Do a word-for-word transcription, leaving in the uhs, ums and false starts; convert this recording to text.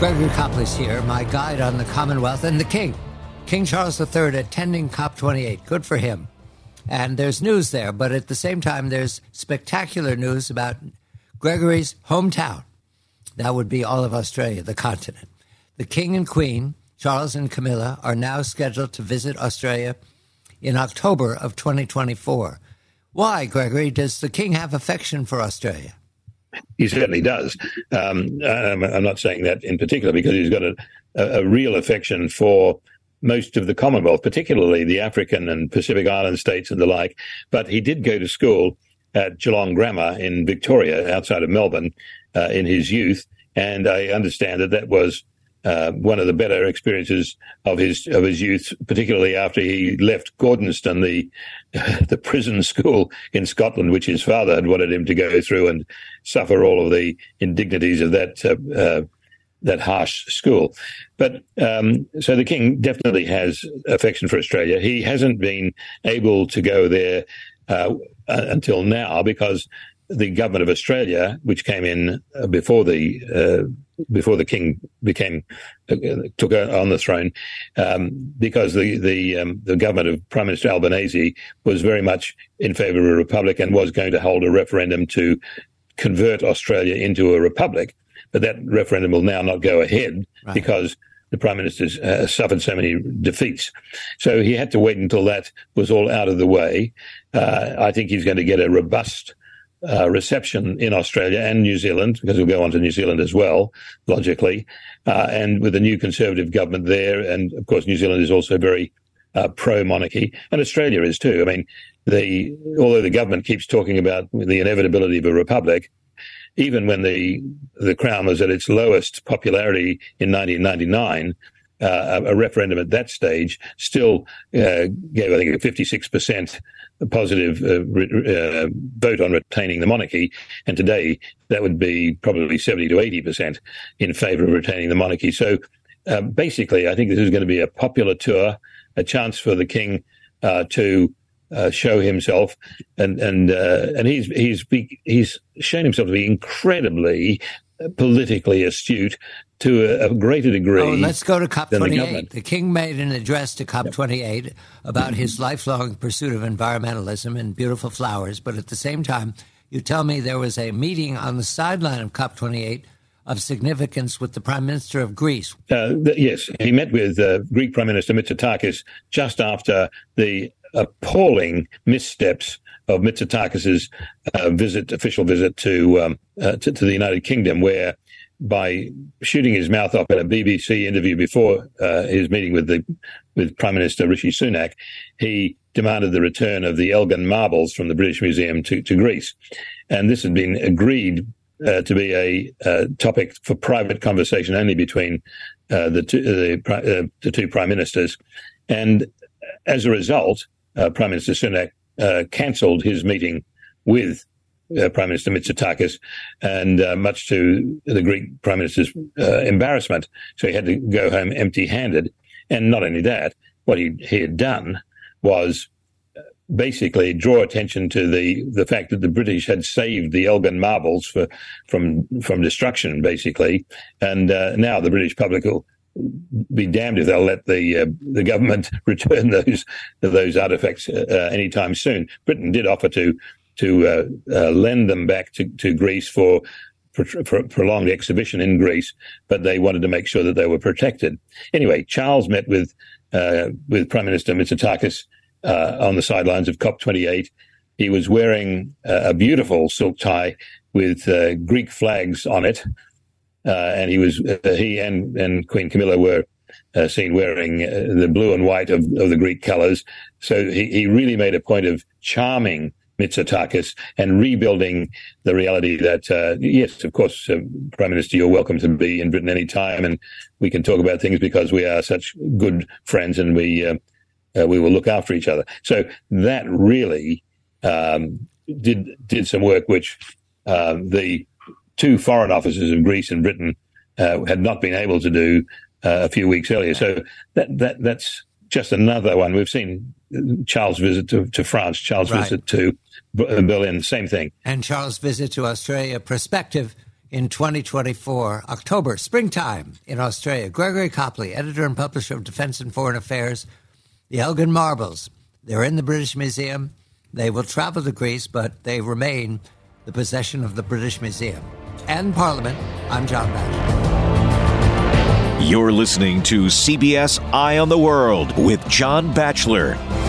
Gregory Copley's here, my guide on the Commonwealth and the King. King Charles the Third attending COP twenty-eight. Good for him. And there's news there, but at the same time, there's spectacular news about Gregory's hometown. That would be all of Australia, the continent. The King and Queen, Charles and Camilla, are now scheduled to visit Australia in October of twenty twenty-four. Why, Gregory, does the King have affection for Australia? He certainly does. Um, I'm not saying that in particular because he's got a, a real affection for most of the Commonwealth, particularly the African and Pacific Island states and the like. But he did go to school at Geelong Grammar in Victoria, outside of Melbourne, uh, in his youth. And I understand that that was uh, one of the better experiences of his of his youth, particularly after he left Gordonston, the the prison school in Scotland, which his father had wanted him to go through and suffer all of the indignities of that uh, uh, that harsh school. But um, so the King definitely has affection for Australia. He hasn't been able to go there uh, until now because the government of Australia, which came in before the uh, before the King became uh, took on the throne, um, because the the um, the government of Prime Minister Albanese was very much in favour of a republic and was going to hold a referendum to convert Australia into a republic. But that referendum will now not go ahead right. because the Prime Minister's uh, suffered so many defeats. So he had to wait until that was all out of the way. Uh, I think he's going to get a robust Uh, reception in Australia and New Zealand, because we'll go on to New Zealand as well, logically, uh, and with a new Conservative government there. And, of course, New Zealand is also very uh, pro-monarchy, and Australia is too. I mean, the although the government keeps talking about the inevitability of a republic, even when the the Crown was at its lowest popularity in nineteen ninety-nine, uh, a, a referendum at that stage still uh, gave, I think, a fifty-six percent positive uh, uh, vote on retaining the monarchy, and today that would be probably seventy to eighty percent in favour of retaining the monarchy. So uh, basically, I think this is going to be a popular tour, a chance for the King uh, to uh, show himself, and and uh, and he's he's be, he's shown himself to be incredibly politically astute to a, a greater degree. Oh, let's go to COP twenty-eight. The, the King made an address to COP twenty-eight yep. about his lifelong pursuit of environmentalism and beautiful flowers. But at the same time, you tell me there was a meeting on the sideline of COP twenty-eight of significance with the Prime Minister of Greece. Uh, th- yes, he met with uh, Greek Prime Minister Mitsotakis just after the appalling missteps of Mitsotakis's uh, visit, official visit to, um, uh, to to the United Kingdom, where by shooting his mouth off in a B B C interview before uh, his meeting with the with Prime Minister Rishi Sunak, he demanded the return of the Elgin marbles from the British Museum to, to Greece, and this had been agreed uh, to be a uh, topic for private conversation only between uh, the two the, uh, the two prime ministers, and as a result, uh, Prime Minister Sunak Uh, cancelled his meeting with uh, Prime Minister Mitsotakis, and uh, much to the Greek Prime Minister's uh, embarrassment. So he had to go home empty-handed. And not only that, what he, he had done was basically draw attention to the, the fact that the British had saved the Elgin marbles for, from from destruction, basically. And uh, now the British public will be damned if they'll let the uh, the government return those those artifacts uh, anytime soon. Britain did offer to to uh, uh, lend them back to, to Greece for, for for prolonged exhibition in Greece, but they wanted to make sure that they were protected. Anyway, Charles met with uh, with Prime Minister Mitsotakis uh, on the sidelines of COP twenty-eight. He was wearing uh, a beautiful silk tie with uh, Greek flags on it. Uh, and he was uh, he and, and Queen Camilla were uh, seen wearing uh, the blue and white of, of the Greek colours. So he, he really made a point of charming Mitsotakis and rebuilding the reality that, uh, yes, of course, uh, Prime Minister, you're welcome to be in Britain any time, and we can talk about things because we are such good friends, and we uh, uh, we will look after each other. So that really um, did did some work which uh, the two foreign officers of Greece and Britain uh, had not been able to do uh, a few weeks earlier. So that that that's just another one. We've seen Charles' visit to, to France, Charles' right. visit to Berlin, same thing. And Charles' visit to Australia, prospective. in twenty twenty-four, October, springtime in Australia. Gregory Copley, editor and publisher of Defense and Foreign Affairs. The Elgin Marbles, they're in the British Museum. They will travel to Greece, but they remain the possession of the British Museum and Parliament. I'm John Batchelor. You're listening to C B S Eye on the World with John Batchelor.